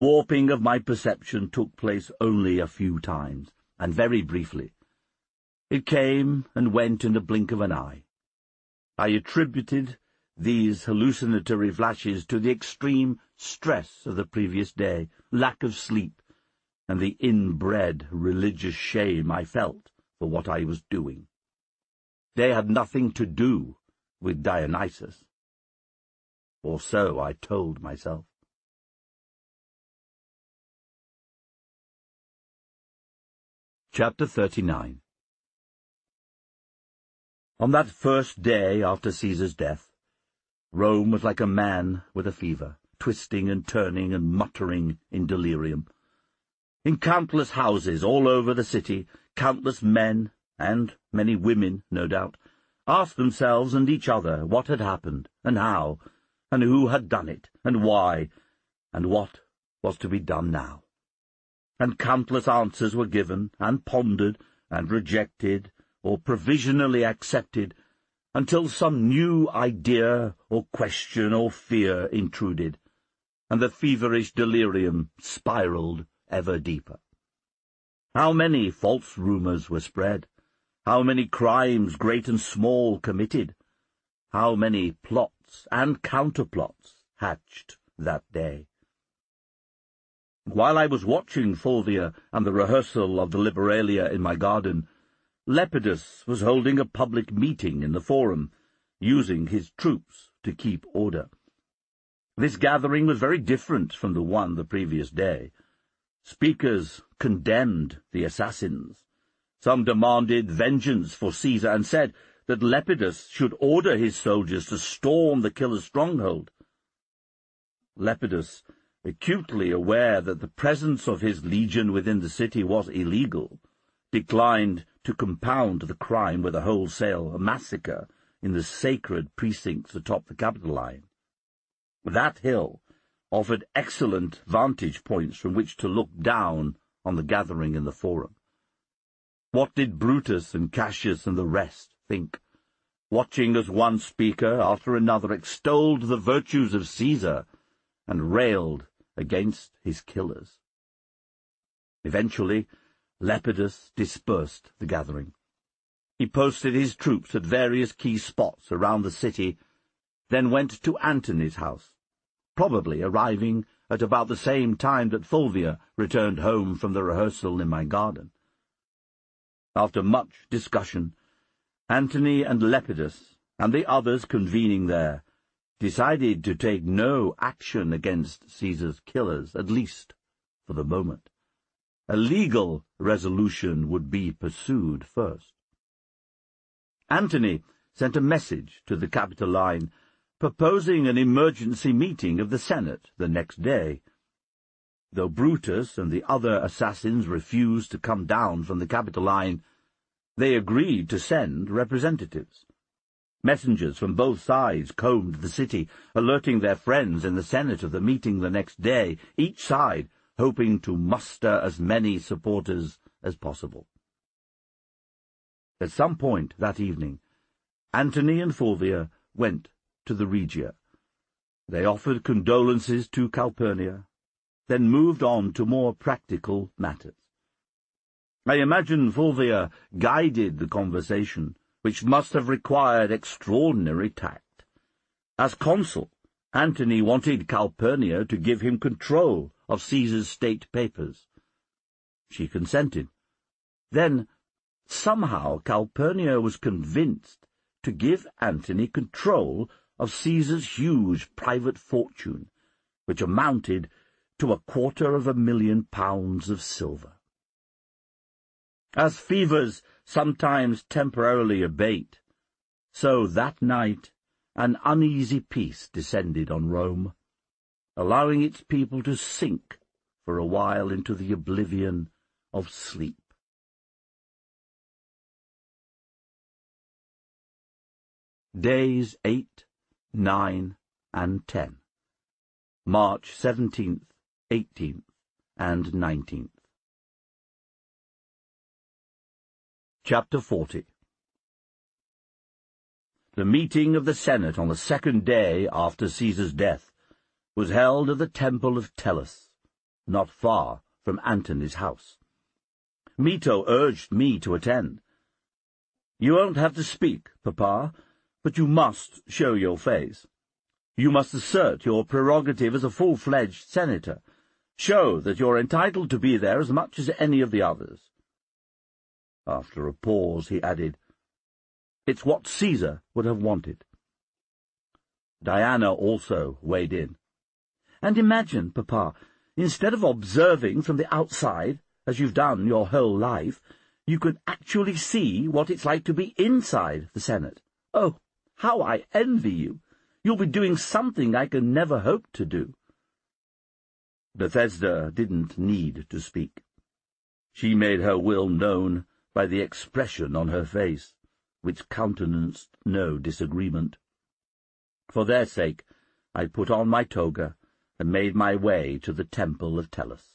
Warping of my perception took place only a few times, and very briefly. It came and went in the blink of an eye. I attributed these hallucinatory flashes to the extreme stress of the previous day, lack of sleep, and the inbred religious shame I felt for what I was doing. They had nothing to do with Dionysus. Or so I told myself. Chapter 39. On that first day after Caesar's death, Rome was like a man with a fever, twisting and turning and muttering in delirium. In countless houses all over the city, countless men, and many women, no doubt, asked themselves and each other what had happened, and how, and who had done it, and why, and what was to be done now. And countless answers were given, and pondered, and rejected, or provisionally accepted, until some new idea or question or fear intruded, and the feverish delirium spiraled ever deeper. How many false rumors were spread, how many crimes, great and small, committed, how many plots and counterplots hatched that day. While I was watching Fulvia and the rehearsal of the Liberalia in my garden, Lepidus was holding a public meeting in the Forum, using his troops to keep order. This gathering was very different from the one the previous day. Speakers condemned the assassins. Some demanded vengeance for Caesar and said that Lepidus should order his soldiers to storm the killer's stronghold. Lepidus, acutely aware that the presence of his legion within the city was illegal, declined to compound the crime with a wholesale massacre in the sacred precincts atop the Capitoline. That hill offered excellent vantage points from which to look down on the gathering in the Forum. What did Brutus and Cassius and the rest think, watching as one speaker after another extolled the virtues of Caesar and railed against his killers? Eventually, Lepidus dispersed the gathering. He posted his troops at various key spots around the city, then went to Antony's house, probably arriving at about the same time that Fulvia returned home from the rehearsal in my garden. After much discussion, Antony and Lepidus, and the others convening there, decided to take no action against Caesar's killers, at least for the moment. A legal resolution would be pursued first. Antony sent a message to the Capitoline, proposing an emergency meeting of the Senate the next day. Though Brutus and the other assassins refused to come down from the Capitoline, they agreed to send representatives. Messengers from both sides combed the city, alerting their friends in the Senate of the meeting the next day, each side hoping to muster as many supporters as possible. At some point that evening, Antony and Fulvia went to the Regia. They offered condolences to Calpurnia, then moved on to more practical matters. I imagine Fulvia guided the conversation, which must have required extraordinary tact. As consul, Antony wanted Calpurnia to give him control of Caesar's state papers. She consented. Then, somehow, Calpurnia was convinced to give Antony control of Caesar's huge private fortune, which amounted to £250,000 of silver. As fevers sometimes temporarily abate, so that night an uneasy peace descended on Rome, allowing its people to sink for a while into the oblivion of sleep. Days 8, 9, and 10. March 17th, 18th, and 19th. Chapter 40. The meeting of the Senate on the second day after Caesar's death was held at the temple of Tellus, not far from Antony's house. Mito urged me to attend. "You won't have to speak, Papa, but you must show your face. You must assert your prerogative as a full-fledged senator. Show that you're entitled to be there as much as any of the others." After a pause, he added, "It's what Caesar would have wanted." Diana also weighed in. "And imagine, Papa, instead of observing from the outside, as you've done your whole life, you could actually see what it's like to be inside the Senate. Oh, how I envy you! You'll be doing something I can never hope to do." Bethesda didn't need to speak. She made her will known by the expression on her face, which countenanced no disagreement. For their sake, I put on my toga and made my way to the temple of Tellus.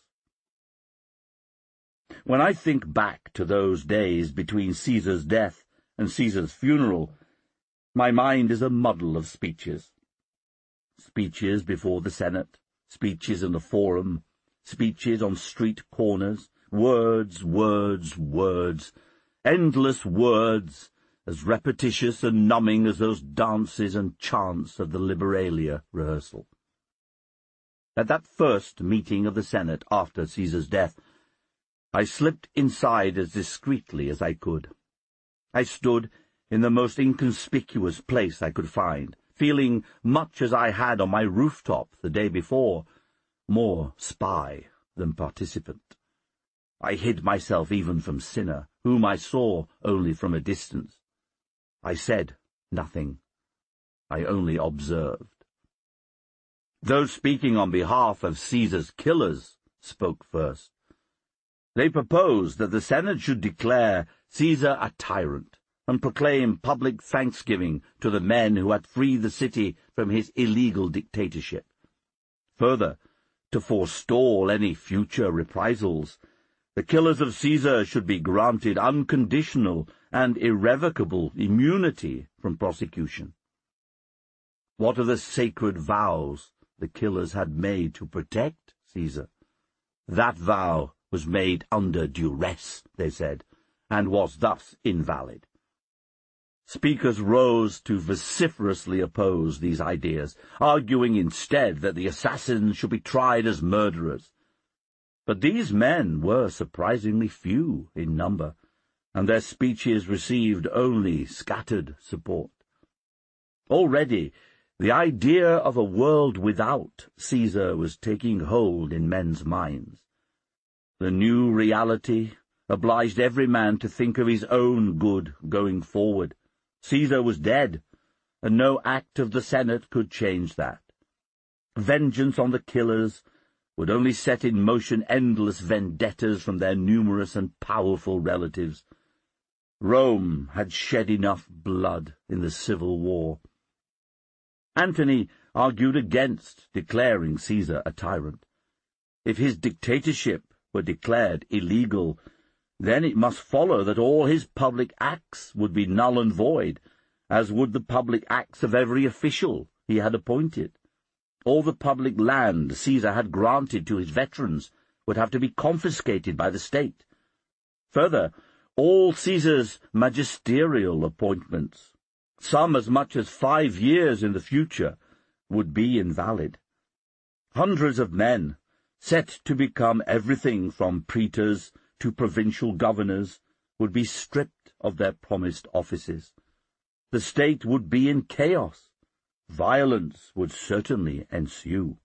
When I think back to those days between Caesar's death and Caesar's funeral, my mind is a muddle of speeches. Speeches before the Senate, speeches in the Forum, speeches on street corners, words, words, words, endless words, as repetitious and numbing as those dances and chants of the Liberalia rehearsal. At that first meeting of the Senate after Caesar's death, I slipped inside as discreetly as I could. I stood in the most inconspicuous place I could find, feeling much as I had on my rooftop the day before, more spy than participant. I hid myself even from Cinna, whom I saw only from a distance. I said nothing. I only observed. Those speaking on behalf of Caesar's killers spoke first. They proposed that the Senate should declare Caesar a tyrant and proclaim public thanksgiving to the men who had freed the city from his illegal dictatorship. Further, to forestall any future reprisals, the killers of Caesar should be granted unconditional and irrevocable immunity from prosecution. What of the sacred vows the killers had made to protect Caesar? That vow was made under duress, they said, and was thus invalid. Speakers rose to vociferously oppose these ideas, arguing instead that the assassins should be tried as murderers. But these men were surprisingly few in number, and their speeches received only scattered support. Already the idea of a world without Caesar was taking hold in men's minds. The new reality obliged every man to think of his own good going forward. Caesar was dead, and no act of the Senate could change that. Vengeance on the killers would only set in motion endless vendettas from their numerous and powerful relatives. Rome had shed enough blood in the civil war. Antony argued against declaring Caesar a tyrant. If his dictatorship were declared illegal, then it must follow that all his public acts would be null and void, as would the public acts of every official he had appointed. All the public land Caesar had granted to his veterans would have to be confiscated by the state. Further, all Caesar's magisterial appointments, some as much as 5 years in the future, would be invalid. Hundreds of men, set to become everything from praetors to provincial governors, would be stripped of their promised offices. The state would be in chaos. Violence would certainly ensue.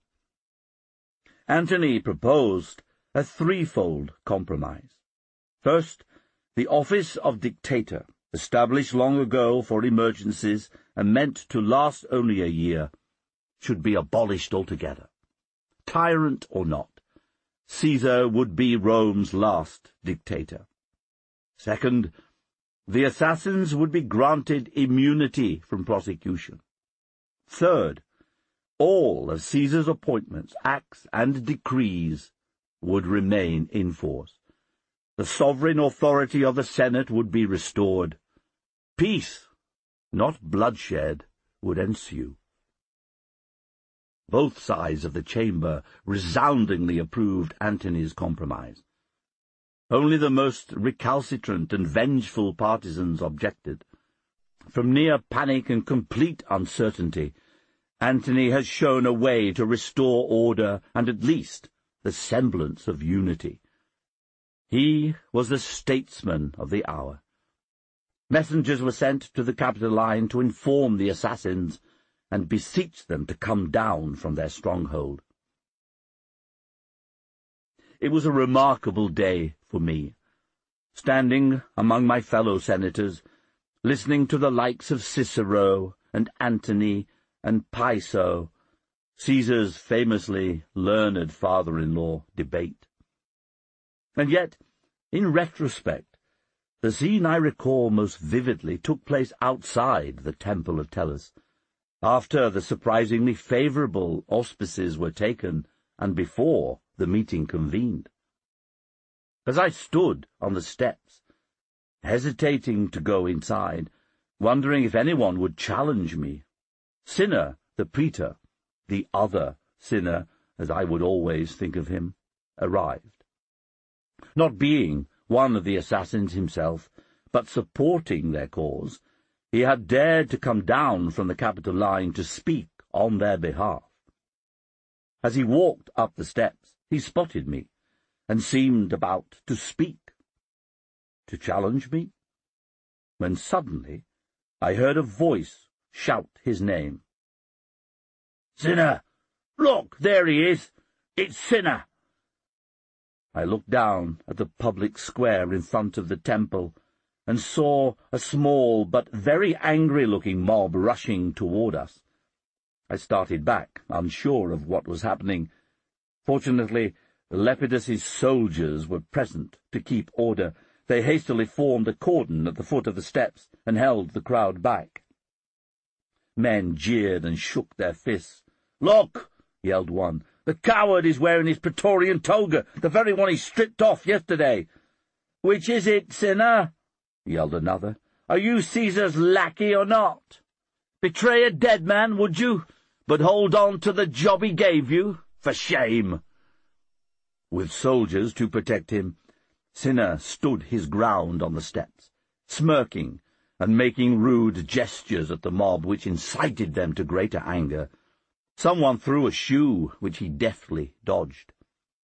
Antony proposed a threefold compromise. First, the office of dictator, established long ago for emergencies and meant to last only a year, should be abolished altogether. Tyrant or not, Caesar would be Rome's last dictator. Second, the assassins would be granted immunity from prosecution. Third, all of Caesar's appointments, acts, and decrees would remain in force. The sovereign authority of the Senate would be restored. Peace, not bloodshed, would ensue. Both sides of the chamber resoundingly approved Antony's compromise. Only the most recalcitrant and vengeful partisans objected. From near panic and complete uncertainty, Antony has shown a way to restore order and at least the semblance of unity. He was the statesman of the hour. Messengers were sent to the Capitoline to inform the assassins and beseech them to come down from their stronghold. It was a remarkable day for me, standing among my fellow senators, listening to the likes of Cicero and Antony and Piso, Caesar's famously learned father-in-law, debate. And yet, in retrospect, the scene I recall most vividly took place outside the Temple of Tellus, after the surprisingly favourable auspices were taken and before the meeting convened. As I stood on the steps, hesitating to go inside, wondering if anyone would challenge me, Cinna, the praetor, the other Cinna, as I would always think of him, arrived. Not being one of the assassins himself, but supporting their cause, he had dared to come down from the Capitoline to speak on their behalf. As he walked up the steps, he spotted me, and seemed about to speak, to challenge me, when suddenly I heard a voice shout his name. "Cinna! Look, there he is! It's Cinna!" I looked down at the public square in front of the temple, and saw a small but very angry-looking mob rushing toward us. I started back, unsure of what was happening. Fortunately, Lepidus's soldiers were present to keep order. They hastily formed a cordon at the foot of the steps and held the crowd back. Men jeered and shook their fists. "Look!" yelled one. "The coward is wearing his Praetorian toga, the very one he stripped off yesterday." "Which is it, Cinna?" yelled another. "Are you Caesar's lackey or not? Betray a dead man, would you? But hold on to the job he gave you? For shame!" With soldiers to protect him, Cinna stood his ground on the steps, smirking and making rude gestures at the mob which incited them to greater anger. Someone threw a shoe, which he deftly dodged.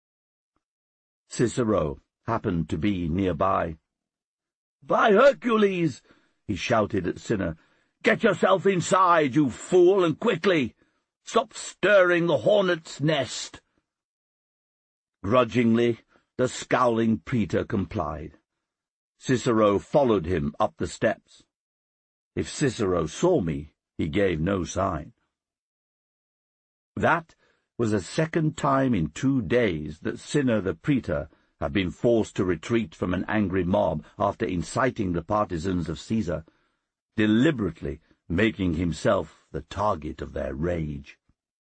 Cicero happened to be nearby. "By Hercules!" he shouted at Cinna. "Get yourself inside, you fool, and quickly! Stop stirring the hornet's nest!" Grudgingly, the scowling praetor complied. Cicero followed him up the steps. If Cicero saw me, he gave no sign. That was the second time in 2 days that Cinna the praetor had been forced to retreat from an angry mob after inciting the partisans of Caesar, deliberately making himself the target of their rage.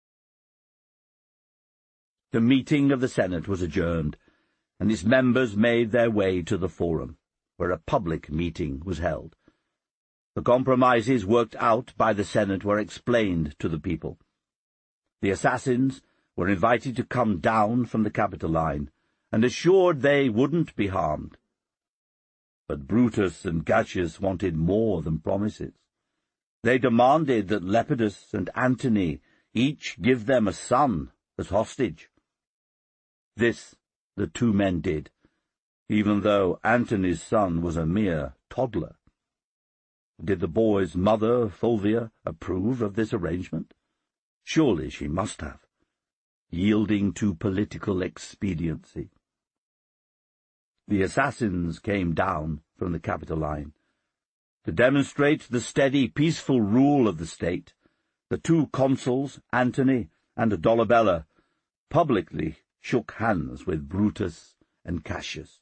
The meeting of the Senate was adjourned, and its members made their way to the Forum, where a public meeting was held. The compromises worked out by the Senate were explained to the people. The assassins were invited to come down from the Capitoline, and assured they wouldn't be harmed. But Brutus and Cassius wanted more than promises. They demanded that Lepidus and Antony each give them a son as hostage. This the 2 men did, even though Antony's son was a mere toddler. Did the boy's mother, Fulvia, approve of this arrangement? Surely she must have, yielding to political expediency. The assassins came down from the Capitoline. To demonstrate the steady, peaceful rule of the state, the 2 consuls, Antony and Dolabella, publicly shook hands with Brutus and Cassius.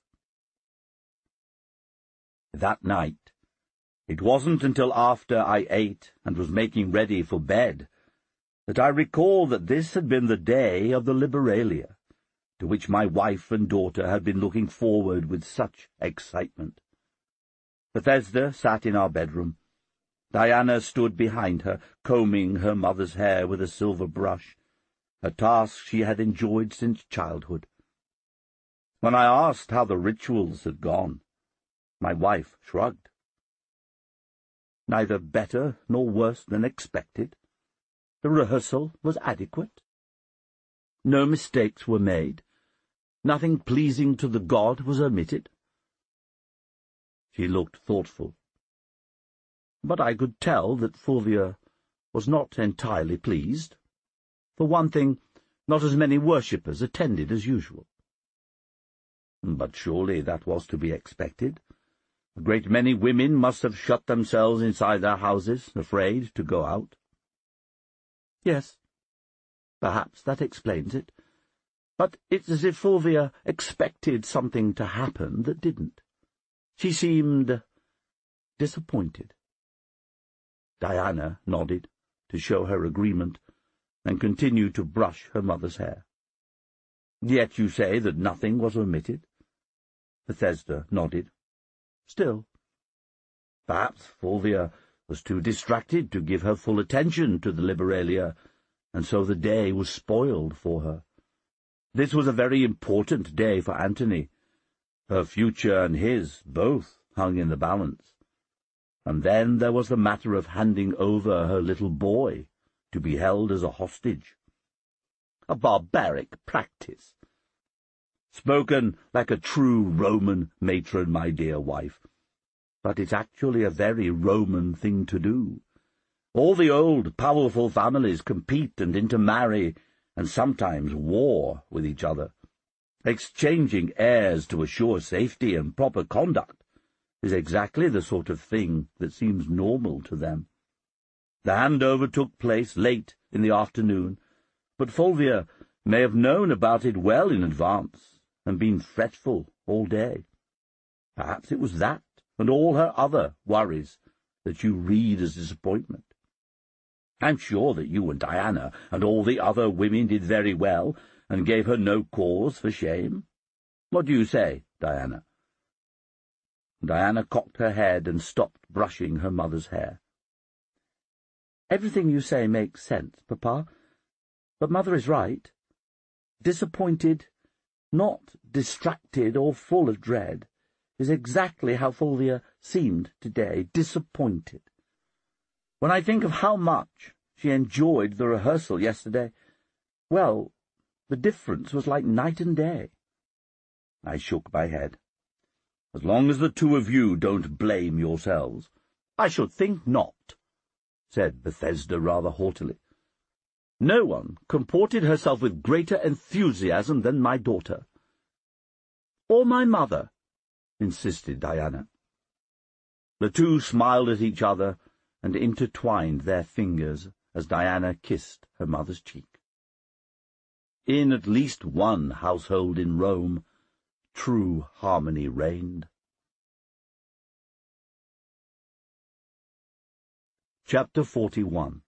That night, it wasn't until after I ate and was making ready for bed that I recall that this had been the day of the Liberalia, to which my wife and daughter had been looking forward with such excitement. Bethesda sat in our bedroom. Diana stood behind her, combing her mother's hair with a silver brush, a task she had enjoyed since childhood. When I asked how the rituals had gone, my wife shrugged. Neither better nor worse than expected. The rehearsal was adequate. No mistakes were made. Nothing pleasing to the god was omitted. She looked thoughtful. But I could tell that Fulvia was not entirely pleased. For one thing, not as many worshippers attended as usual. But surely that was to be expected. A great many women must have shut themselves inside their houses, afraid to go out. Yes, perhaps that explains it. But it's as if Fulvia expected something to happen that didn't. She seemed disappointed. Diana nodded to show her agreement, and continued to brush her mother's hair. "Yet you say that nothing was omitted?" Bethesda nodded. "Still, perhaps Fulvia was too distracted to give her full attention to the Liberalia, and so the day was spoiled for her. This was a very important day for Antony. Her future and his both hung in the balance. And then there was the matter of handing over her little boy to be held as a hostage. A barbaric practice. Spoken like a true Roman matron, my dear wife. But it's actually a very Roman thing to do. All the old, powerful families compete and intermarry, and sometimes war with each other. Exchanging heirs to assure safety and proper conduct is exactly the sort of thing that seems normal to them. The handover took place late in the afternoon, but Fulvia may have known about it well in advance, and been fretful all day. Perhaps it was that, and all her other worries, that you read as disappointment. I'm sure that you and Diana and all the other women did very well, and gave her no cause for shame. What do you say, Diana? Diana cocked her head and stopped brushing her mother's hair. Everything you say makes sense, Papa, but Mother is right. Disappointed, not distracted or full of dread, is exactly how Fulvia seemed today, disappointed. When I think of how much she enjoyed the rehearsal yesterday, well, the difference was like night and day. I shook my head. As long as the two of you don't blame yourselves. I should think not, said Bethesda rather haughtily. No one comported herself with greater enthusiasm than my daughter. Or my mother, insisted Diana. The two smiled at each other and intertwined their fingers as Diana kissed her mother's cheek. In at least one household in Rome, true harmony reigned. Chapter 41.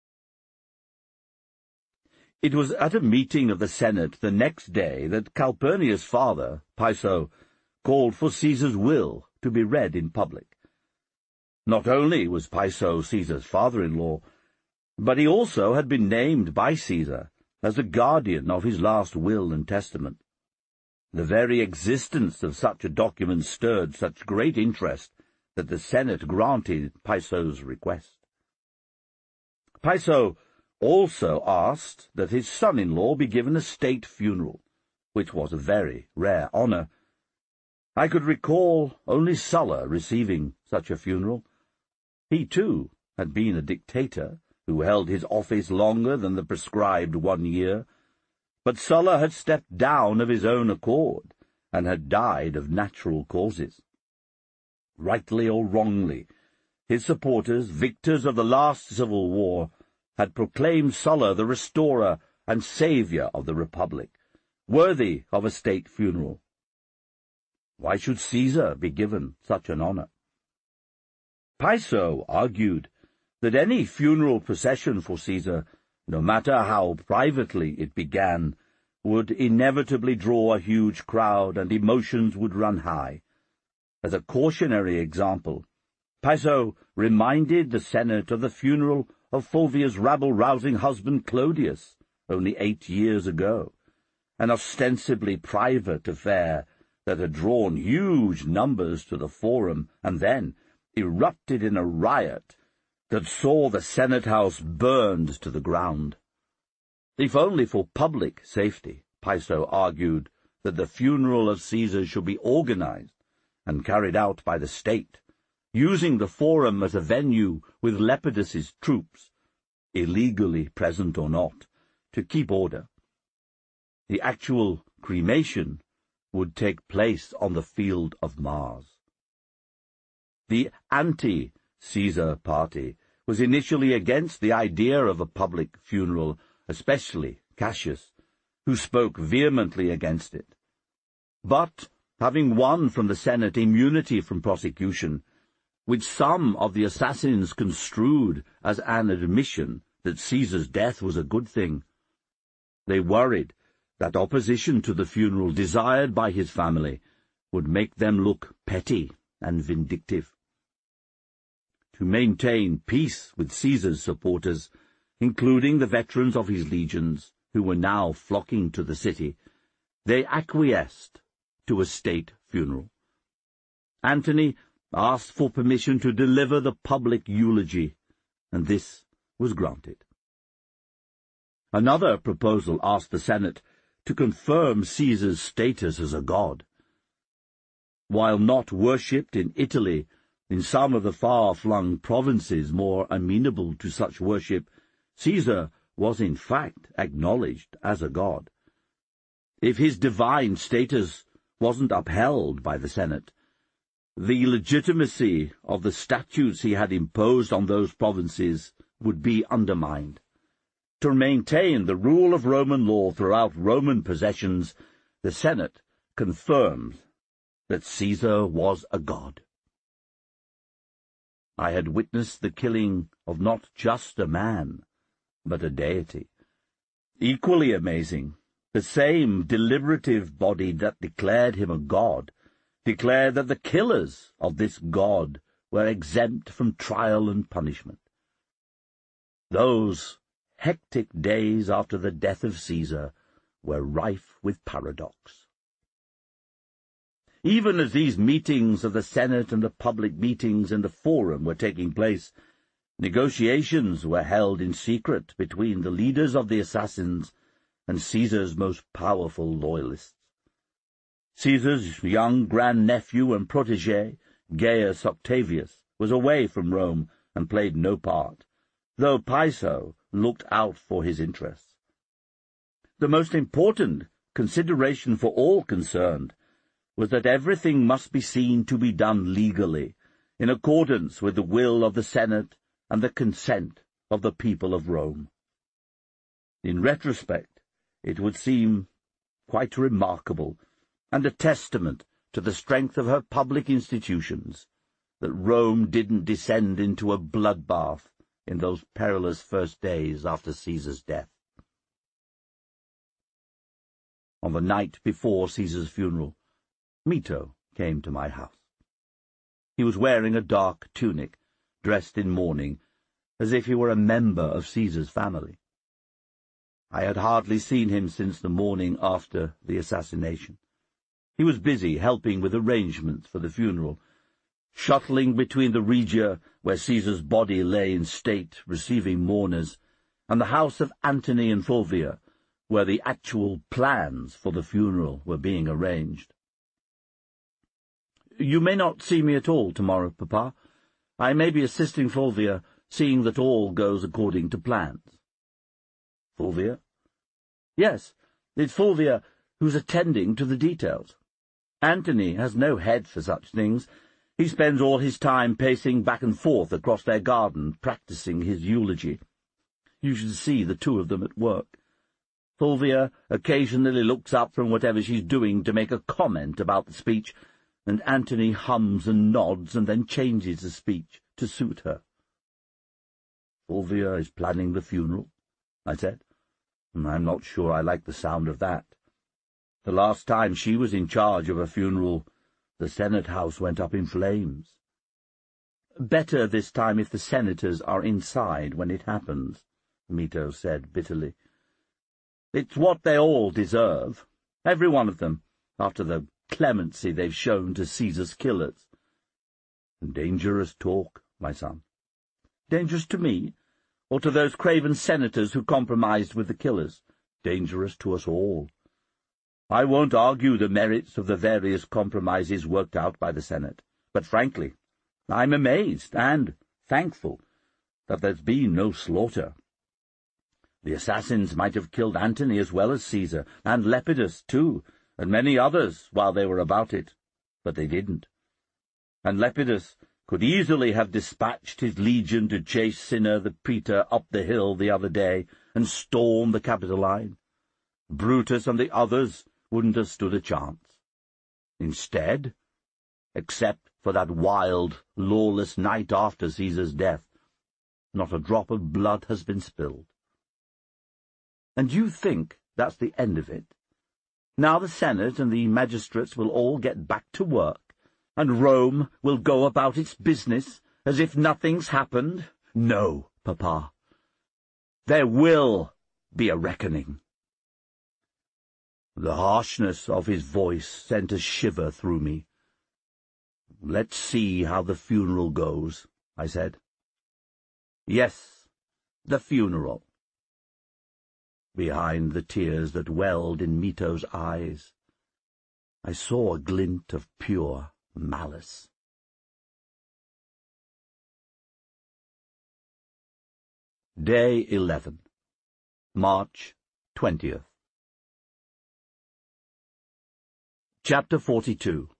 It was at a meeting of the Senate the next day that Calpurnia's father, Piso, called for Caesar's will to be read in public. Not only was Piso Caesar's father-in-law, but he also had been named by Caesar as the guardian of his last will and testament. The very existence of such a document stirred such great interest that the Senate granted Piso's request. Piso also asked that his son-in-law be given a state funeral, which was a very rare honor. I could recall only Sulla receiving such a funeral. He, too, had been a dictator who held his office longer than the prescribed 1 year, but Sulla had stepped down of his own accord, and had died of natural causes. Rightly or wrongly, his supporters, victors of the last civil war, had proclaimed Sulla the restorer and saviour of the Republic, worthy of a state funeral. Why should Caesar be given such an honour? Piso argued that any funeral procession for Caesar, no matter how privately it began, would inevitably draw a huge crowd, and emotions would run high. As a cautionary example, Piso reminded the Senate of the funeral of Fulvia's rabble-rousing husband Clodius, only 8 years ago, an ostensibly private affair that had drawn huge numbers to the Forum and then erupted in a riot that saw the Senate House burned to the ground. If only for public safety, Piso argued that the funeral of Caesar should be organized and carried out by the state, using the Forum as a venue with Lepidus's troops, illegally present or not, to keep order. The actual cremation would take place on the field of Mars. The anti-Caesar party was initially against the idea of a public funeral, especially Cassius, who spoke vehemently against it. But, having won from the Senate immunity from prosecution, which some of the assassins construed as an admission that Caesar's death was a good thing, they worried that opposition to the funeral desired by his family would make them look petty and vindictive. To maintain peace with Caesar's supporters, including the veterans of his legions, who were now flocking to the city, they acquiesced to a state funeral. Antony asked for permission to deliver the public eulogy, and this was granted. Another proposal asked the Senate to confirm Caesar's status as a god. While not worshipped in Italy, in some of the far-flung provinces more amenable to such worship, Caesar was in fact acknowledged as a god. If his divine status wasn't upheld by the Senate, the legitimacy of the statutes he had imposed on those provinces would be undermined. To maintain the rule of Roman law throughout Roman possessions, the Senate confirmed that Caesar was a god. I had witnessed the killing of not just a man, but a deity. Equally amazing, the same deliberative body that declared him a god declared that the killers of this god were exempt from trial and punishment. Those hectic days after the death of Caesar were rife with paradox. Even as these meetings of the Senate and the public meetings in the Forum were taking place, negotiations were held in secret between the leaders of the assassins and Caesar's most powerful loyalists. Caesar's young grandnephew and protégé, Gaius Octavius, was away from Rome and played no part, though Piso looked out for his interests. The most important consideration for all concerned was that everything must be seen to be done legally, in accordance with the will of the Senate and the consent of the people of Rome. In retrospect, it would seem quite remarkable, and a testament to the strength of her public institutions, that Rome didn't descend into a bloodbath in those perilous first days after Caesar's death. On the night before Caesar's funeral, Mito came to my house. He was wearing a dark tunic, dressed in mourning, as if he were a member of Caesar's family. I had hardly seen him since the morning after the assassination. He was busy helping with arrangements for the funeral, shuttling between the Regia, where Caesar's body lay in state receiving mourners, and the house of Antony and Fulvia, where the actual plans for the funeral were being arranged. "You may not see me at all tomorrow, Papa. I may be assisting Fulvia, seeing that all goes according to plans." "Fulvia?" "Yes, it's Fulvia who's attending to the details. Antony has no head for such things. He spends all his time pacing back and forth across their garden, practicing his eulogy. You should see the two of them at work. Fulvia occasionally looks up from whatever she's doing to make a comment about the speech, and Antony hums and nods and then changes the speech to suit her." "Fulvia is planning the funeral," I said. "I'm not sure I like the sound of that. The last time she was in charge of a funeral, the Senate House went up in flames." "Better this time if the senators are inside when it happens," Mito said bitterly. It's what they all deserve, every one of them, after the clemency they've shown to Caesar's killers. Dangerous talk, my son. Dangerous to me, or to those craven senators who compromised with the killers? Dangerous to us all. I won't argue the merits of the various compromises worked out by the Senate, but frankly, I'm amazed and thankful that there's been no slaughter. The assassins might have killed Antony as well as Caesar, and Lepidus too, and many others while they were about it, but they didn't. And Lepidus could easily have dispatched his legion to chase Cinna the praetor up the hill the other day and storm the Capitoline. Brutus and the others wouldn't have stood a chance. Instead, except for that wild, lawless night after Caesar's death, not a drop of blood has been spilled. And you think that's the end of it? Now the Senate and the magistrates will all get back to work, and Rome will go about its business as if nothing's happened? No, Papa. There will be a reckoning. The harshness of his voice sent a shiver through me. Let's see how the funeral goes, I said. Yes, the funeral. Behind the tears that welled in Mito's eyes, I saw a glint of pure malice. Day 11, March 20th. Chapter 42.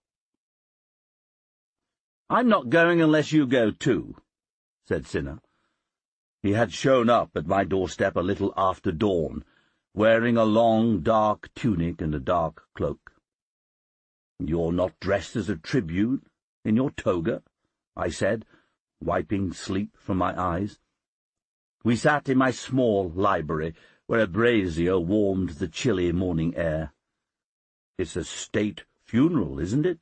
I'm not going unless you go too, said Cinna. He had shown up at my doorstep a little after dawn, wearing a long, dark tunic and a dark cloak. You're not dressed as a tribune, in your toga, I said, wiping sleep from my eyes. We sat in my small library, where a brazier warmed the chilly morning air. It's a state funeral, isn't it?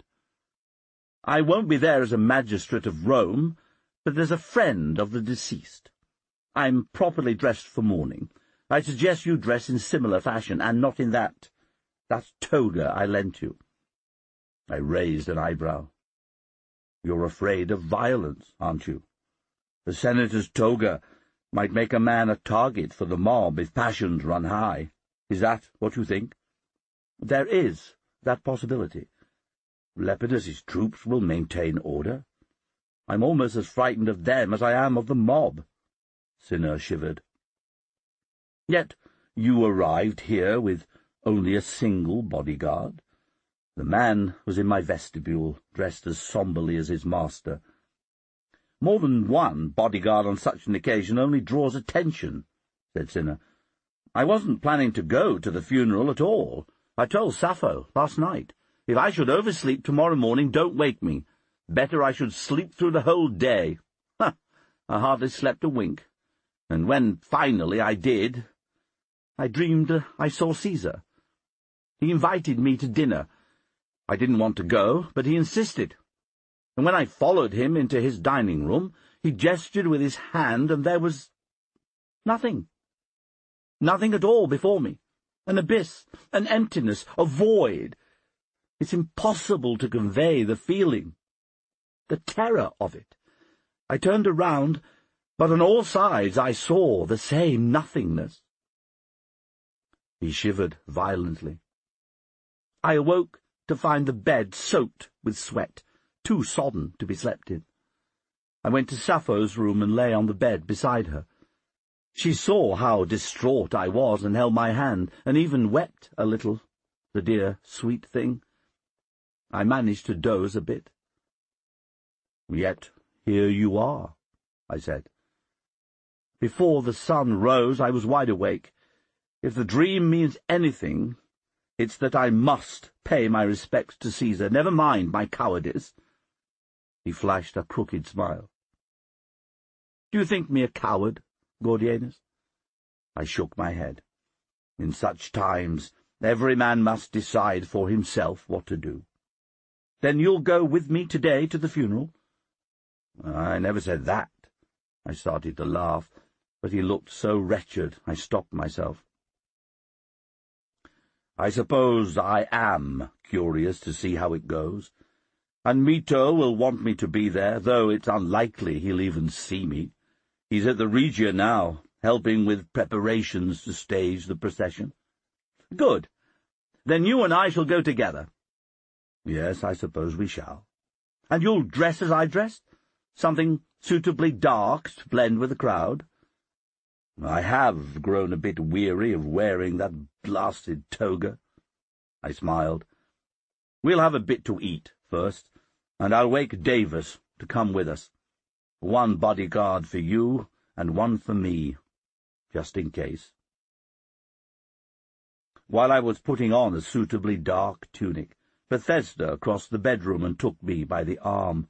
I won't be there as a magistrate of Rome, but as a friend of the deceased. I'm properly dressed for mourning. I suggest you dress in similar fashion, and not in that toga I lent you. I raised an eyebrow. You're afraid of violence, aren't you? The senator's toga might make a man a target for the mob if passions run high. Is that what you think? There is that possibility. Lepidus's troops will maintain order. I'm almost as frightened of them as I am of the mob. Cinna shivered. Yet you arrived here with only a single bodyguard. The man was in my vestibule, dressed as somberly as his master. More than one bodyguard on such an occasion only draws attention, said Cinna. I wasn't planning to go to the funeral at all. I told Sappho last night, if I should oversleep tomorrow morning, don't wake me. Better I should sleep through the whole day. I hardly slept a wink. And when finally I did, I dreamed I saw Caesar. He invited me to dinner. I didn't want to go, but he insisted. And when I followed him into his dining room, he gestured with his hand, and there was nothing. Nothing at all before me. An abyss, an emptiness, a void. It's impossible to convey the feeling, the terror of it. I turned around, but on all sides I saw the same nothingness. He shivered violently. I awoke to find the bed soaked with sweat, too sodden to be slept in. I went to Sappho's room and lay on the bed beside her. She saw how distraught I was and held my hand, and even wept a little, the dear, sweet thing. I managed to doze a bit. Yet here you are, I said. Before the sun rose, I was wide awake. If the dream means anything, it's that I must pay my respects to Caesar, never mind my cowardice. He flashed a crooked smile. Do you think me a coward, Gordianus? I shook my head. In such times, every man must decide for himself what to do. Then you'll go with me today to the funeral? I never said that. I started to laugh, but he looked so wretched I stopped myself. I suppose I am curious to see how it goes, and Mito will want me to be there, though it's unlikely he'll even see me. He's at the Regia now, helping with preparations to stage the procession. Good. Then you and I shall go together. Yes, I suppose we shall. And you'll dress as I dressed? Something suitably dark to blend with the crowd? I have grown a bit weary of wearing that blasted toga. I smiled. We'll have a bit to eat first, and I'll wake Davis to come with us. One bodyguard for you, and one for me, just in case. While I was putting on a suitably dark tunic, Bethesda crossed the bedroom and took me by the arm.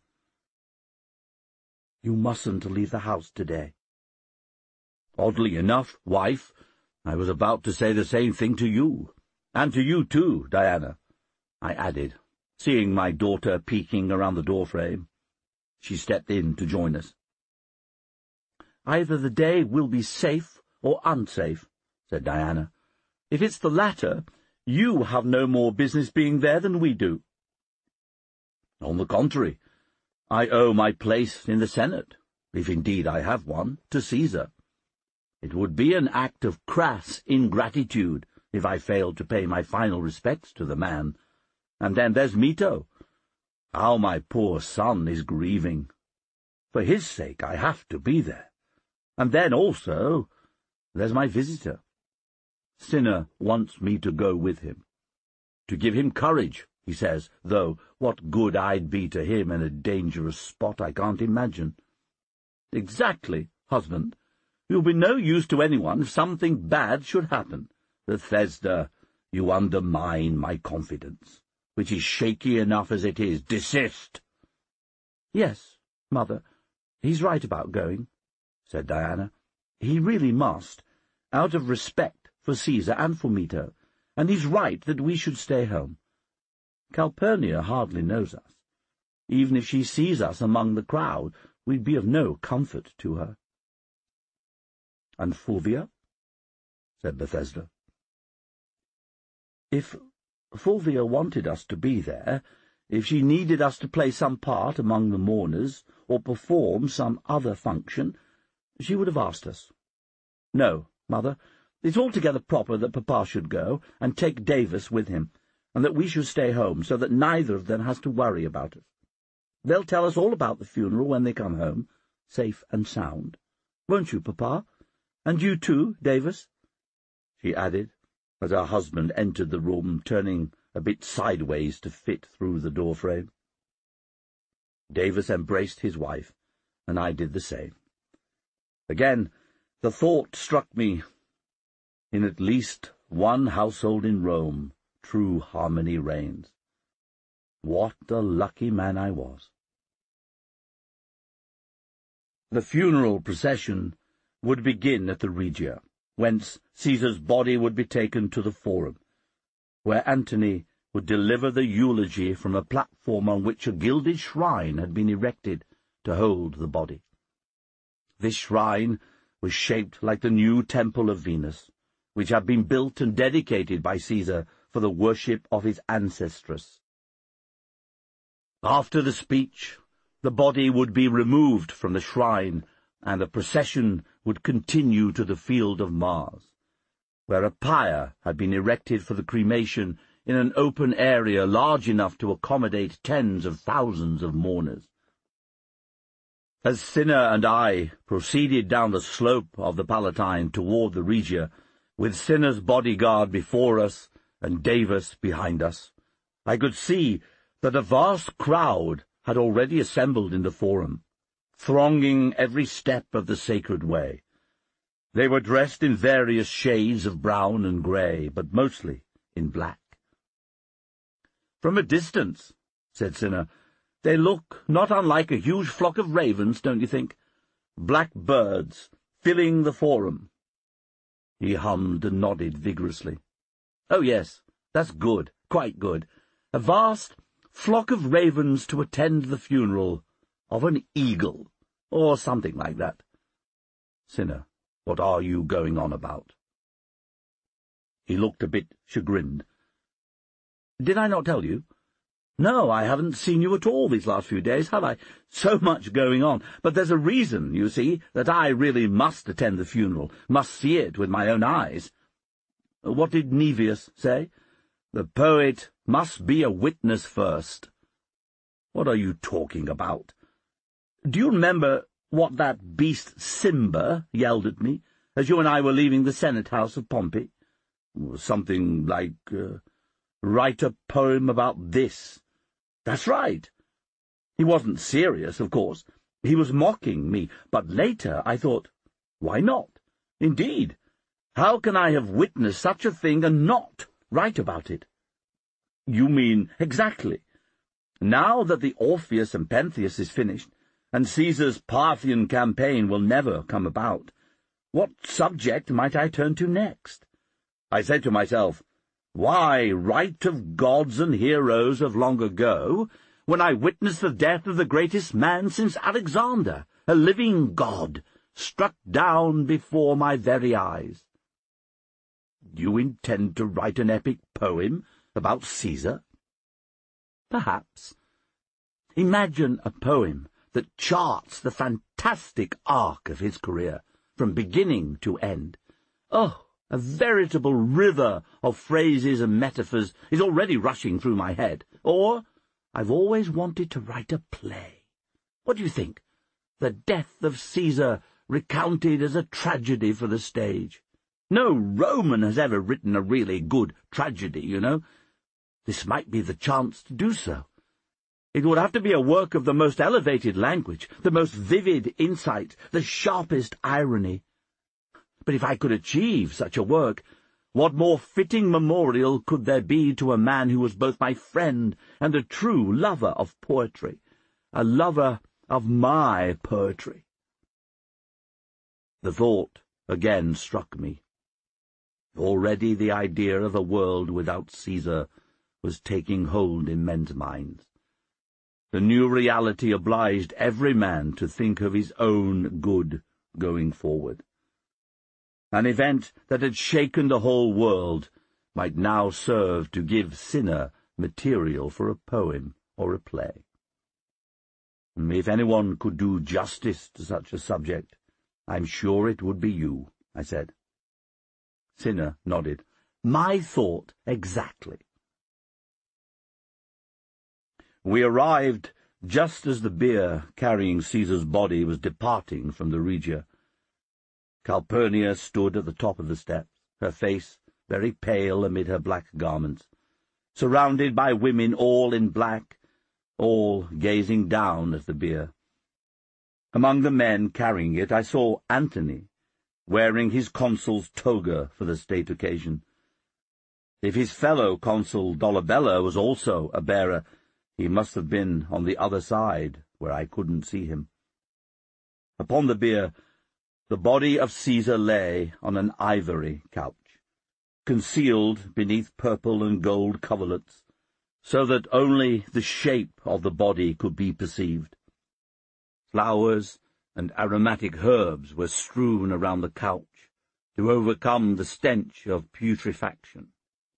You mustn't leave the house today. Oddly enough, wife, I was about to say the same thing to you. And to you too, Diana, I added, seeing my daughter peeking around the doorframe. She stepped in to join us. Either the day will be safe or unsafe, said Diana. If it's the latter, you have no more business being there than we do. On the contrary, I owe my place in the Senate, if indeed I have one, to Caesar. It would be an act of crass ingratitude if I failed to pay my final respects to the man. And then there's Mito. How my poor son is grieving. For his sake I have to be there. And then also there's my visitor. Cinna wants me to go with him. To give him courage, he says, though what good I'd be to him in a dangerous spot I can't imagine. Exactly, husband. You'll be no use to anyone if something bad should happen. Bethesda, you undermine my confidence, which is shaky enough as it is. Desist! Yes, mother, he's right about going, said Diana. He really must, out of respect for Caesar and for Mito, and he's right that we should stay home. Calpurnia hardly knows us. Even if she sees us among the crowd, we'd be of no comfort to her. And Fulvia? Said Bethesda. If Fulvia wanted us to be there, if she needed us to play some part among the mourners, or perform some other function, she would have asked us. No, mother, it's altogether proper that Papa should go, and take Davis with him, and that we should stay home, so that neither of them has to worry about us. They'll tell us all about the funeral when they come home, safe and sound. Won't you, Papa? And you too, Davis? She added, as her husband entered the room, turning a bit sideways to fit through the doorframe. Davis embraced his wife, and I did the same. Again, the thought struck me, in at least one household in Rome, true harmony reigns. What a lucky man I was. The funeral procession would begin at the Regia, whence Caesar's body would be taken to the Forum, where Antony would deliver the eulogy from a platform on which a gilded shrine had been erected to hold the body. This shrine was shaped like the new temple of Venus, which had been built and dedicated by Caesar for the worship of his ancestress. After the speech, the body would be removed from the shrine, and the procession would continue to the field of Mars, where a pyre had been erected for the cremation in an open area large enough to accommodate tens of thousands of mourners. As Cinna and I proceeded down the slope of the Palatine toward the Regia, with Cinna's bodyguard before us and Davis behind us, I could see that a vast crowd had already assembled in the Forum, thronging every step of the sacred way. They were dressed in various shades of brown and grey, but mostly in black. "From a distance," said Cinna, "they look not unlike a huge flock of ravens, don't you think? Black birds, filling the Forum." He hummed and nodded vigorously. "Oh, yes, that's good, quite good. A vast flock of ravens to attend the funeral of an eagle, or something like that. Cinna, what are you going on about?" He looked a bit chagrined, Did I not tell you? No, I haven't seen you at all these last few days, have I? So much going on. But there's a reason, you see, that I really must attend the funeral, must see it with my own eyes. What did Nevius say? The poet must be a witness first. What are you talking about? Do you remember what that beast Simba yelled at me, as you and I were leaving the Senate House of Pompey? Something like, write a poem about this. That's right. He wasn't serious, of course. He was mocking me, but later I thought, why not? Indeed, how can I have witnessed such a thing and not write about it? You mean exactly. Now that the Orpheus and Pentheus is finished, and Caesar's Parthian campaign will never come about, what subject might I turn to next? I said to myself, why write of gods and heroes of long ago, when I witnessed the death of the greatest man since Alexander, a living god, struck down before my very eyes? You intend to write an epic poem about Caesar? Perhaps. Imagine a poem that charts the fantastic arc of his career, from beginning to end. Oh, a veritable river of phrases and metaphors is already rushing through my head. Or, I've always wanted to write a play. What do you think? The death of Caesar recounted as a tragedy for the stage. No Roman has ever written a really good tragedy, you know. This might be the chance to do so. It would have to be a work of the most elevated language, the most vivid insight, the sharpest irony. But if I could achieve such a work, what more fitting memorial could there be to a man who was both my friend and a true lover of poetry, a lover of my poetry? The thought again struck me. Already the idea of a world without Caesar was taking hold in men's minds. The new reality obliged every man to think of his own good going forward. An event that had shaken the whole world might now serve to give Cinna material for a poem or a play. If anyone could do justice to such a subject, I'm sure it would be you, I said. Cinna nodded. My thought exactly. We arrived just as the bier carrying Caesar's body was departing from the Regia. Calpurnia stood at the top of the steps, her face very pale amid her black garments, surrounded by women all in black, all gazing down at the bier. Among the men carrying it I saw Antony, wearing his consul's toga for the state occasion. If his fellow consul Dolabella was also a bearer, he must have been on the other side, where I couldn't see him. Upon the bier, the body of Caesar lay on an ivory couch, concealed beneath purple and gold coverlets, so that only the shape of the body could be perceived. Flowers and aromatic herbs were strewn around the couch to overcome the stench of putrefaction.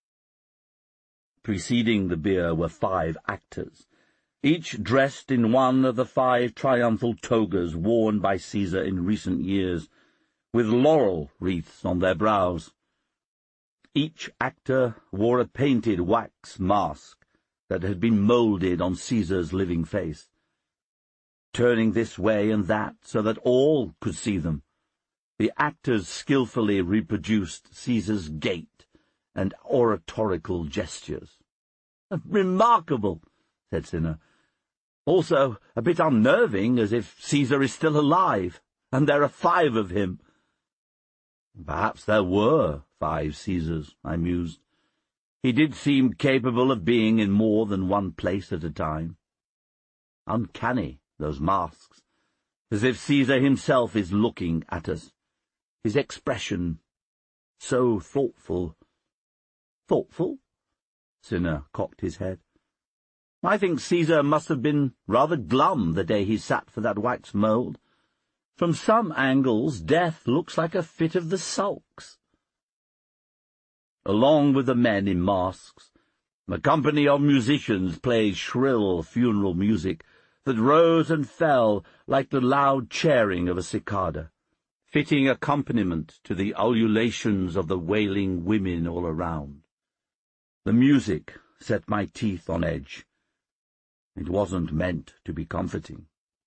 Preceding the bier were 5 actors, each dressed in one of the 5 triumphal togas worn by Caesar in recent years, with laurel wreaths on their brows. Each actor wore a painted wax mask that had been moulded on Caesar's living face, turning this way and that so that all could see them. The actors skillfully reproduced Caesar's gait and oratorical gestures. "Remarkable," said Cinna. "Also a bit unnerving, as if Caesar is still alive, and there are 5 of him." Perhaps there were 5 Caesars, I mused. He did seem capable of being in more than one place at a time. Uncanny, those masks, as if Caesar himself is looking at us. His expression, so thoughtful. Thoughtful? Cinna cocked his head. I think Caesar must have been rather glum the day he sat for that wax mould. From some angles, death looks like a fit of the sulks. Along with the men in masks, A company of musicians played shrill funeral music that rose and fell like the loud chirring of a cicada, fitting accompaniment to the ululations of the wailing women all around. The music set my teeth on edge. It wasn't meant to be comforting.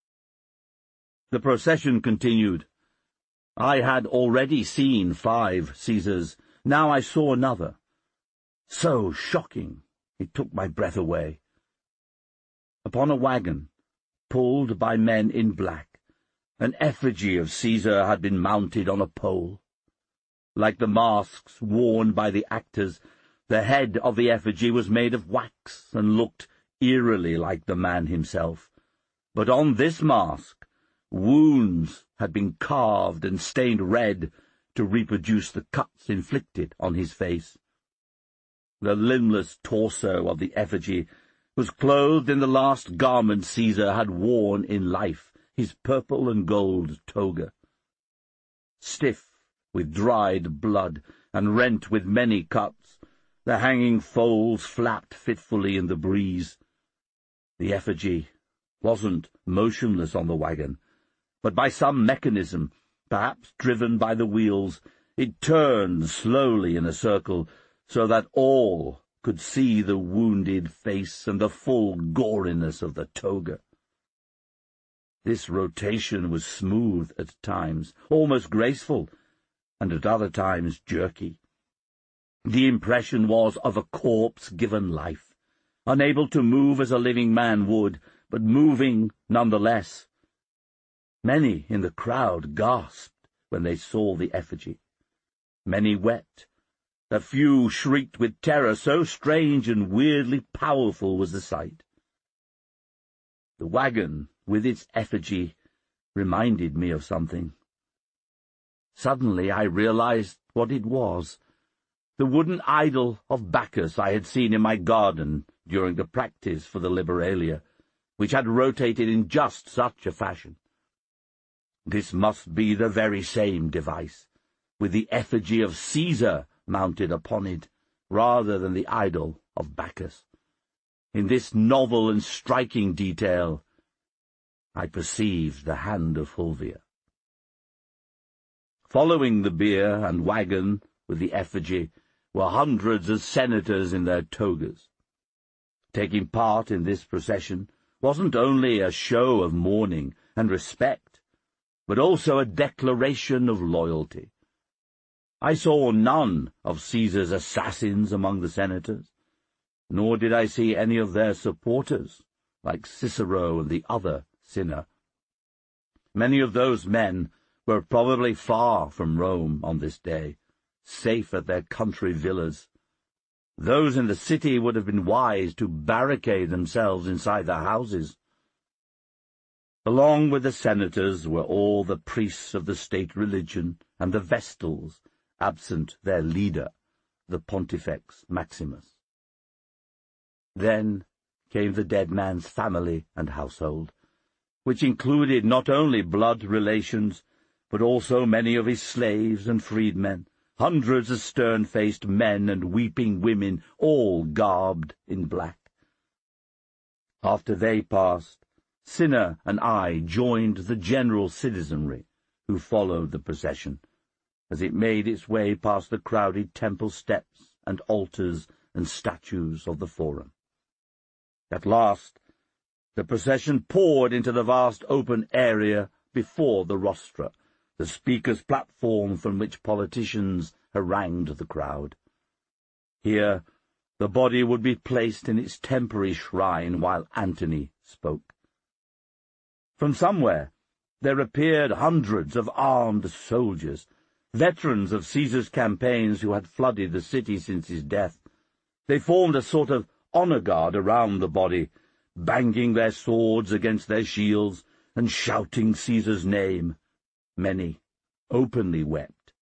The procession continued. I had already seen 5 Caesars. Now I saw another. So shocking, it took my breath away. Upon a wagon, pulled by men in black, an effigy of Caesar had been mounted on a pole. Like the masks worn by the actors, the head of the effigy was made of wax and looked eerily like the man himself. But on this mask, wounds had been carved and stained red to reproduce the cuts inflicted on his face. The limbless torso of the effigy was clothed in the last garment Caesar had worn in life, his purple and gold toga. Stiff with dried blood and rent with many cuts, the hanging folds flapped fitfully in the breeze. The effigy wasn't motionless on the wagon, but by some mechanism, perhaps driven by the wheels, it turned slowly in a circle, so that all could see the wounded face and the full goriness of the toga. This rotation was smooth at times, almost graceful, and at other times jerky. The impression was of a corpse given life, unable to move as a living man would, but moving nonetheless. Many in the crowd gasped when they saw the effigy. Many wept. A few shrieked with terror, so strange and weirdly powerful was the sight. The wagon, with its effigy, reminded me of something. Suddenly I realized what it was. The wooden idol of Bacchus I had seen in my garden during the practice for the Liberalia, which had rotated in just such a fashion. This must be the very same device, with the effigy of Caesar mounted upon it, rather than the idol of Bacchus. In this novel and striking detail, I perceived the hand of Fulvia. Following the bier and wagon with the effigy were hundreds of senators in their togas. Taking part in this procession wasn't only a show of mourning and respect, but also a declaration of loyalty. I saw none of Caesar's assassins among the senators, nor did I see any of their supporters, like Cicero and the other Cinna. Many of those men were probably far from Rome on this day, safe at their country villas. Those in the city would have been wise to barricade themselves inside their houses. Along with the senators were all the priests of the state religion and the Vestals, absent their leader, the Pontifex Maximus. Then came the dead man's family and household, which included not only blood relations, but also many of his slaves and freedmen, hundreds of stern-faced men and weeping women, all garbed in black. After they passed, Cinna and I joined the general citizenry, who followed the procession, as it made its way past the crowded temple steps and altars and statues of the Forum. At last, the procession poured into the vast open area before the rostra, the speaker's platform from which politicians harangued the crowd. Here, the body would be placed in its temporary shrine while Antony spoke. From somewhere there appeared hundreds of armed soldiers, veterans of Caesar's campaigns who had flooded the city since his death. They formed a sort of honor guard around the body, banging their swords against their shields and shouting Caesar's name. Many openly wept.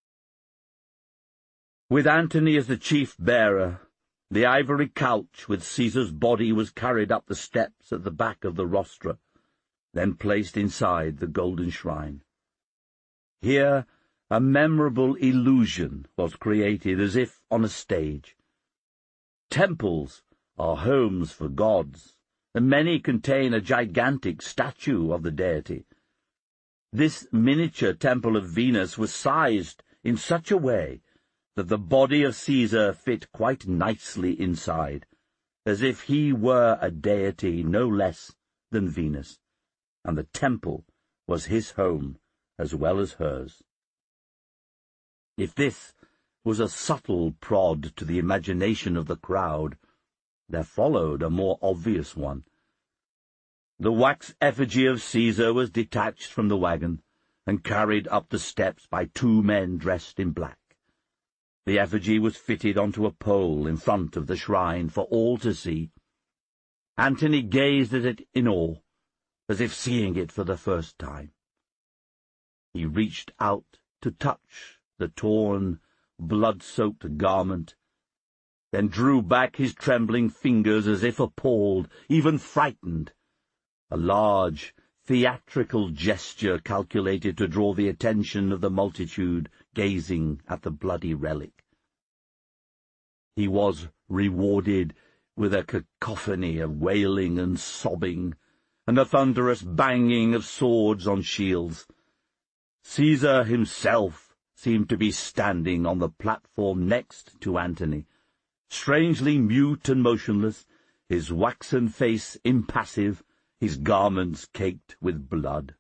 With Antony as the chief bearer, the ivory couch with Caesar's body was carried up the steps at the back of the rostra, then placed inside the golden shrine. Here a memorable illusion was created as if on a stage. Temples are homes for gods, and many contain a gigantic statue of the deity. This miniature temple of Venus was sized in such a way that the body of Caesar fit quite nicely inside, as if he were a deity no less than Venus, and the temple was his home as well as hers. If this was a subtle prod to the imagination of the crowd, there followed a more obvious one. The wax effigy of Caesar was detached from the wagon and carried up the steps by 2 men dressed in black. The effigy was fitted onto a pole in front of the shrine for all to see. Antony gazed at it in awe, as if seeing it for the first time. He reached out to touch the torn, blood-soaked garment, then drew back his trembling fingers as if appalled, even frightened. A large, theatrical gesture calculated to draw the attention of the multitude gazing at the bloody relic. He was rewarded with a cacophony of wailing and sobbing, and a thunderous banging of swords on shields. Caesar himself seemed to be standing on the platform next to Antony, strangely mute and motionless, his waxen face impassive, his garments caked with blood.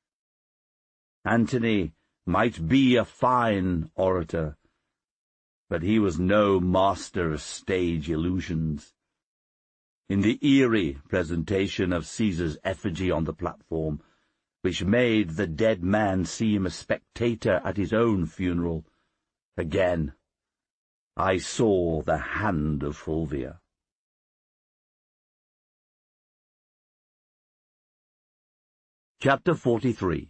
Antony might be a fine orator, but he was no master of stage illusions. In the eerie presentation of Caesar's effigy on the platform, which made the dead man seem a spectator at his own funeral, again I saw the hand of Fulvia. Chapter 43.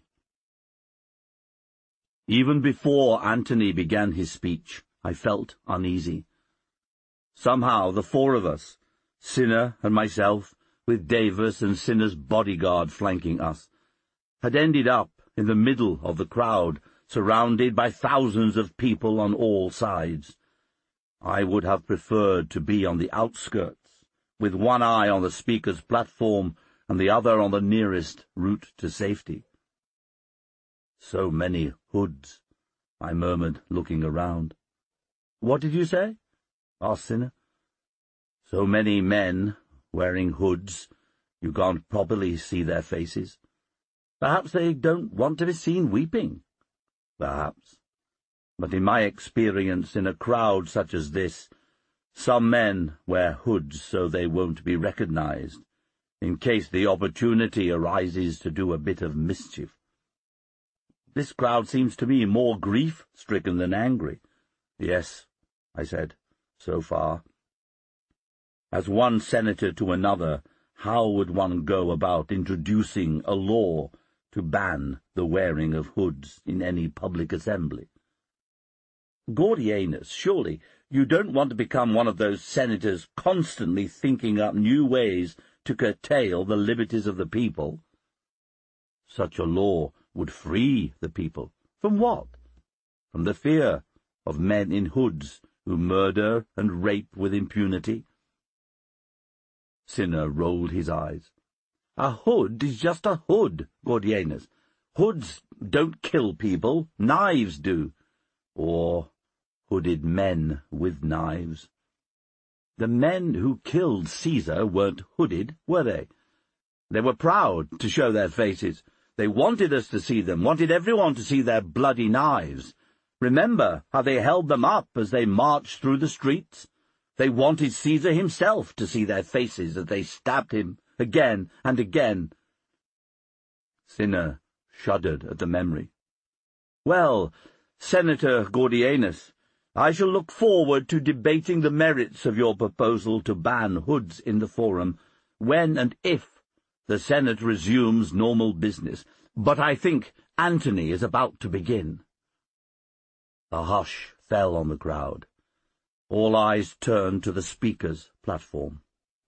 Even before Antony began his speech, I felt uneasy. Somehow the 4 of us, Cinna and myself, with Davis and Cinna's bodyguard flanking us, had ended up in the middle of the crowd, surrounded by thousands of people on all sides. I would have preferred to be on the outskirts, with one eye on the speaker's platform and the other on the nearest route to safety. "So many hoods," I murmured, looking around. "What did you say?" asked Cinna. "So many men wearing hoods, you can't properly see their faces. Perhaps they don't want to be seen weeping. Perhaps. But in my experience, in a crowd such as this, some men wear hoods so they won't be recognized, in case the opportunity arises to do a bit of mischief. This crowd seems to me more grief-stricken than angry." "Yes," I said, "so far." As one senator to another, how would one go about introducing a law to ban the wearing of hoods in any public assembly? "Gordianus, surely you don't want to become one of those senators constantly thinking up new ways to curtail the liberties of the people?" "Such a law would free the people." "From what?" "From the fear of men in hoods who murder and rape with impunity." Cinna rolled his eyes. "A hood is just a hood, Gordianus. Hoods don't kill people, knives do. Or hooded men with knives. The men who killed Caesar weren't hooded, were they? They were proud to show their faces. They wanted us to see them, wanted everyone to see their bloody knives. Remember how they held them up as they marched through the streets? They wanted Caesar himself to see their faces as they stabbed him again and again." Cinna shuddered at the memory. "Well, Senator Gordianus, I shall look forward to debating the merits of your proposal to ban hoods in the Forum, when and if the Senate resumes normal business. But I think Antony is about to begin." A hush fell on the crowd. All eyes turned to the speaker's platform.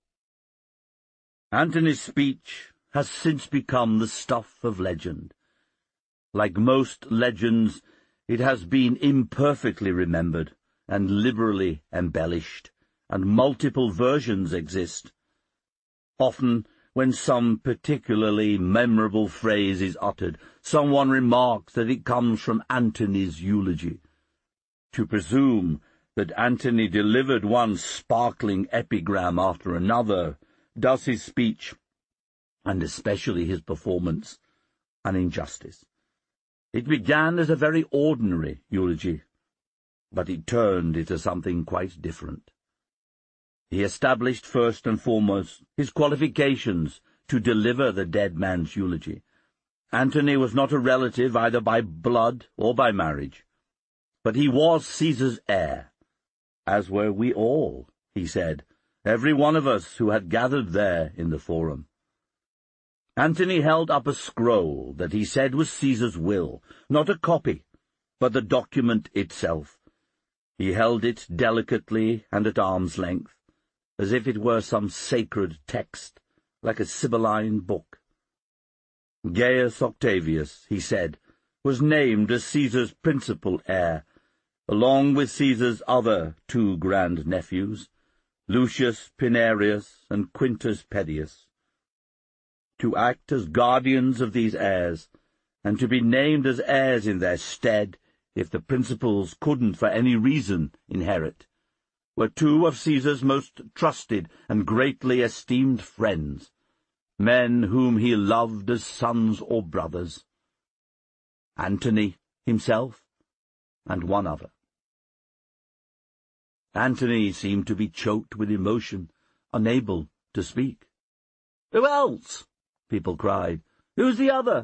Antony's speech has since become the stuff of legend. Like most legends, it has been imperfectly remembered and liberally embellished, and multiple versions exist. Often, when some particularly memorable phrase is uttered, someone remarks that it comes from Antony's eulogy. To presume that Antony delivered one sparkling epigram after another does his speech, and especially his performance, an injustice. It began as a very ordinary eulogy, but it turned into something quite different. He established first and foremost his qualifications to deliver the dead man's eulogy. Antony was not a relative either by blood or by marriage, but he was Caesar's heir, as were we all, he said, every one of us who had gathered there in the forum. Antony held up a scroll that he said was Caesar's will, not a copy, but the document itself. He held it delicately and at arm's length, as if it were some sacred text, like a Sibylline book. Gaius Octavius, he said, was named as Caesar's principal heir, along with Caesar's other two grand-nephews, Lucius Pinarius and Quintus Pedius. To act as guardians of these heirs, and to be named as heirs in their stead, if the principals couldn't for any reason inherit, were two of Caesar's most trusted and greatly esteemed friends, men whom he loved as sons or brothers, Antony himself and one other. Antony seemed to be choked with emotion, unable to speak. "Who else?" people cried. "Who's the other?"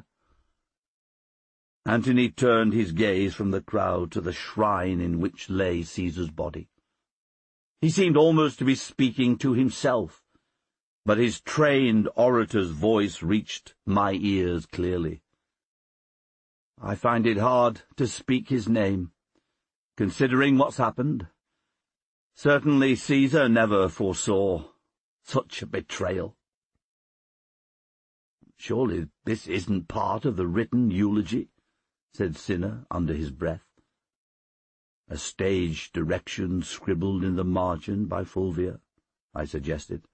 Antony turned his gaze from the crowd to the shrine in which lay Caesar's body. He seemed almost to be speaking to himself, but his trained orator's voice reached my ears clearly. "I find it hard to speak his name, considering what's happened. Certainly Caesar never foresaw such a betrayal." "Surely this isn't part of the written eulogy," said Cinna under his breath. "A stage direction scribbled in the margin by Fulvia," I suggested.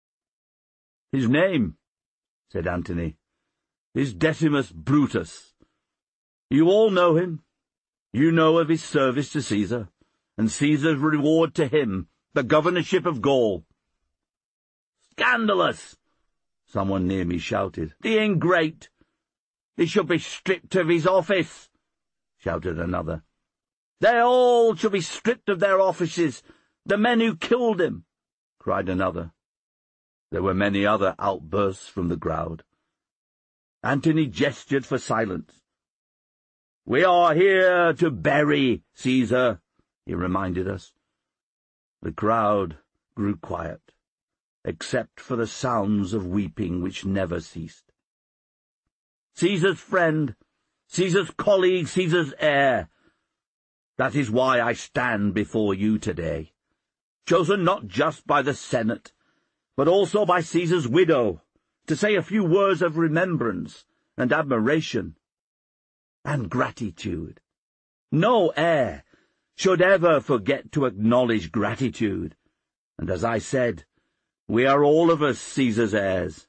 "His name," said Antony, "is Decimus Brutus. You all know him. You know of his service to Caesar, and Caesar's reward to him, the governorship of Gaul." "Scandalous!" someone near me shouted. "The ingrate! He should be stripped of his office," shouted another. "They all should be stripped of their offices, the men who killed him," cried another. There were many other outbursts from the crowd. Antony gestured for silence. "We are here to bury Caesar," he reminded us. The crowd grew quiet, except for the sounds of weeping which never ceased. "Caesar's friend, Caesar's colleague, Caesar's heir. That is why I stand before you today, chosen not just by the Senate, but also by Caesar's widow, to say a few words of remembrance and admiration and gratitude. No heir should ever forget to acknowledge gratitude, and as I said, we are all of us Caesar's heirs.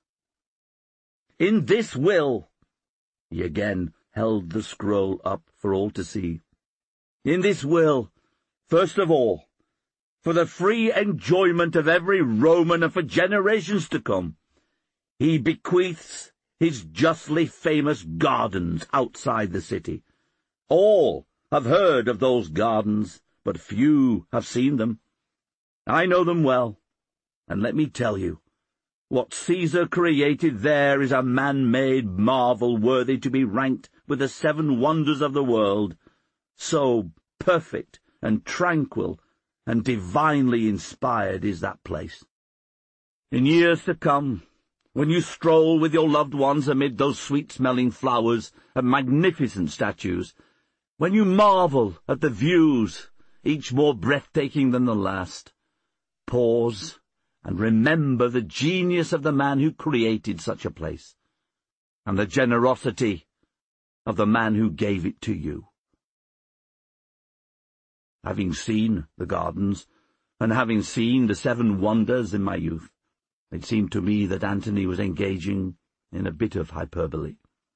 In this will," he again held the scroll up for all to see, "in this will, first of all, for the free enjoyment of every Roman and for generations to come, he bequeaths his justly famous gardens outside the city. All have heard of those gardens, but few have seen them. I know them well, and let me tell you, what Caesar created there is a man-made marvel worthy to be ranked with the 7 wonders of the world, so perfect and tranquil and divinely inspired is that place. In years to come, when you stroll with your loved ones amid those sweet-smelling flowers and magnificent statues, when you marvel at the views, each more breathtaking than the last, pause and remember the genius of the man who created such a place, and the generosity of the man who gave it to you." Having seen the gardens, and having seen the 7 wonders in my youth, it seemed to me that Antony was engaging in a bit of hyperbole.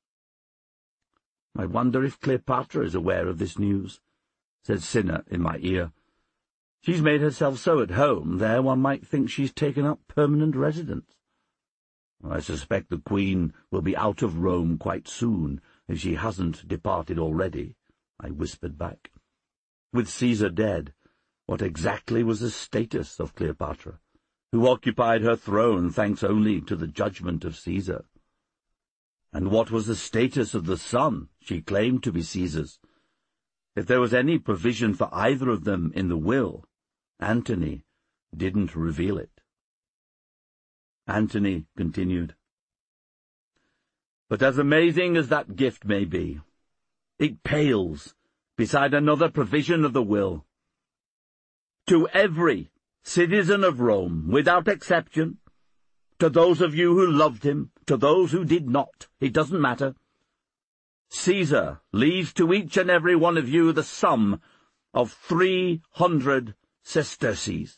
"I wonder if Cleopatra is aware of this news," said Cinna in my ear. "She's made herself so at home there one might think she's taken up permanent residence." "I suspect the Queen will be out of Rome quite soon, if she hasn't departed already," I whispered back. With Caesar dead, what exactly was the status of Cleopatra, who occupied her throne thanks only to the judgment of Caesar? And what was the status of the son she claimed to be Caesar's? If there was any provision for either of them in the will, Antony didn't reveal it. Antony continued, "But as amazing as that gift may be, it pales beside another provision of the will. To every citizen of Rome, without exception, to those of you who loved him, to those who did not, it doesn't matter, Caesar leaves to each and every one of you the sum of 300 sesterces.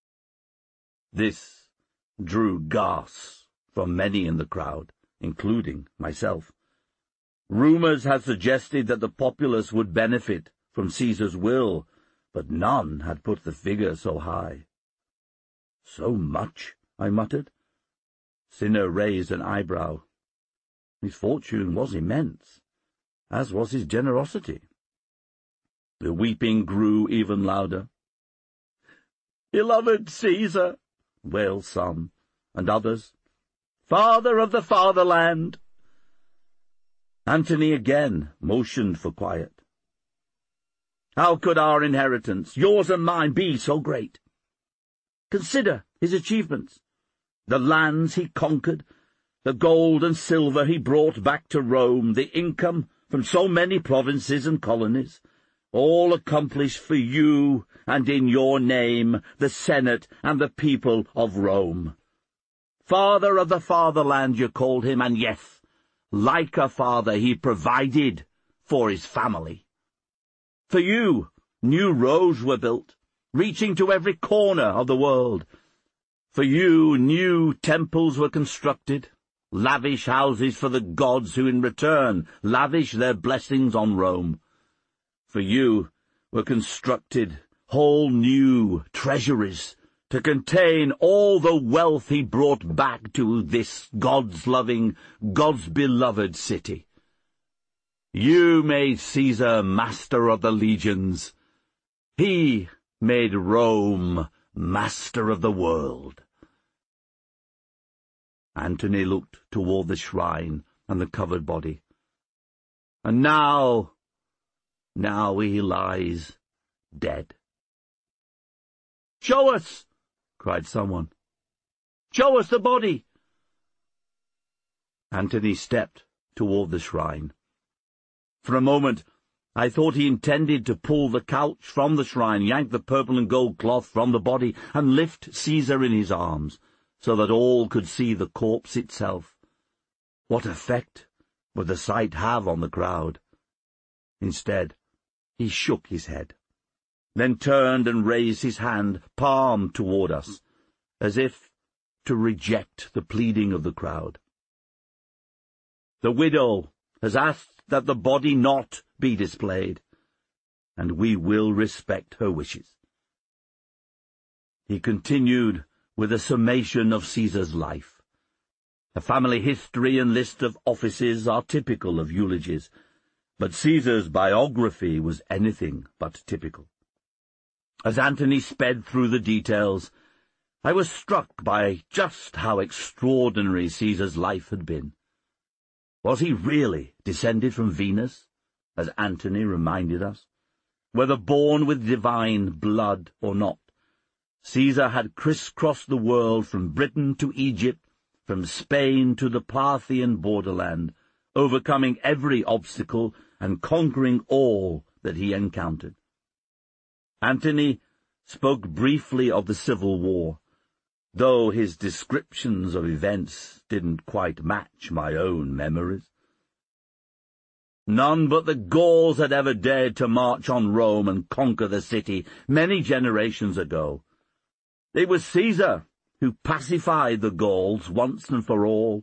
This drew gasps from many in the crowd, including myself. Rumors had suggested that the populace would benefit from Caesar's will, but none had put the figure so high. "So much?" I muttered. Cinna raised an eyebrow. His fortune was immense, as was his generosity. The weeping grew even louder. "Beloved Caesar," wailed some, and others, "Father of the fatherland." Antony again motioned for quiet. "How could our inheritance, yours and mine, be so great? Consider his achievements, the lands he conquered, the gold and silver he brought back to Rome, the income from so many provinces and colonies, all accomplished for you and in your name, the Senate and the people of Rome. Father of the fatherland you called him, and yes, like a father he provided for his family. For you, new roads were built, reaching to every corner of the world. For you, new temples were constructed, lavish houses for the gods who in return lavish their blessings on Rome. For you were constructed whole new treasuries to contain all the wealth he brought back to this God's-loving, God's-beloved city. You made Caesar master of the legions. He made Rome master of the world." Antony looked toward the shrine and the covered body. "And now he lies dead." "Show us!" cried someone. "Show us the body!" Antony stepped toward the shrine. For a moment I thought he intended to pull the couch from the shrine, yank the purple and gold cloth from the body, and lift Caesar in his arms, so that all could see the corpse itself. What effect would the sight have on the crowd? Instead, he shook his head, then turned and raised his hand, palm toward us, as if to reject the pleading of the crowd. "The widow has asked that the body not be displayed, and we will respect her wishes." He continued with a summation of Caesar's life. The family history and list of offices are typical of eulogies, but Caesar's biography was anything but typical. As Antony sped through the details, I was struck by just how extraordinary Caesar's life had been. Was he really descended from Venus, as Antony reminded us? Whether born with divine blood or not, Caesar had crisscrossed the world from Britain to Egypt, from Spain to the Parthian borderland, overcoming every obstacle and conquering all that he encountered. Antony spoke briefly of the Civil War, though his descriptions of events didn't quite match my own memories. None but the Gauls had ever dared to march on Rome and conquer the city many generations ago, It was Caesar who pacified the Gauls once and for all.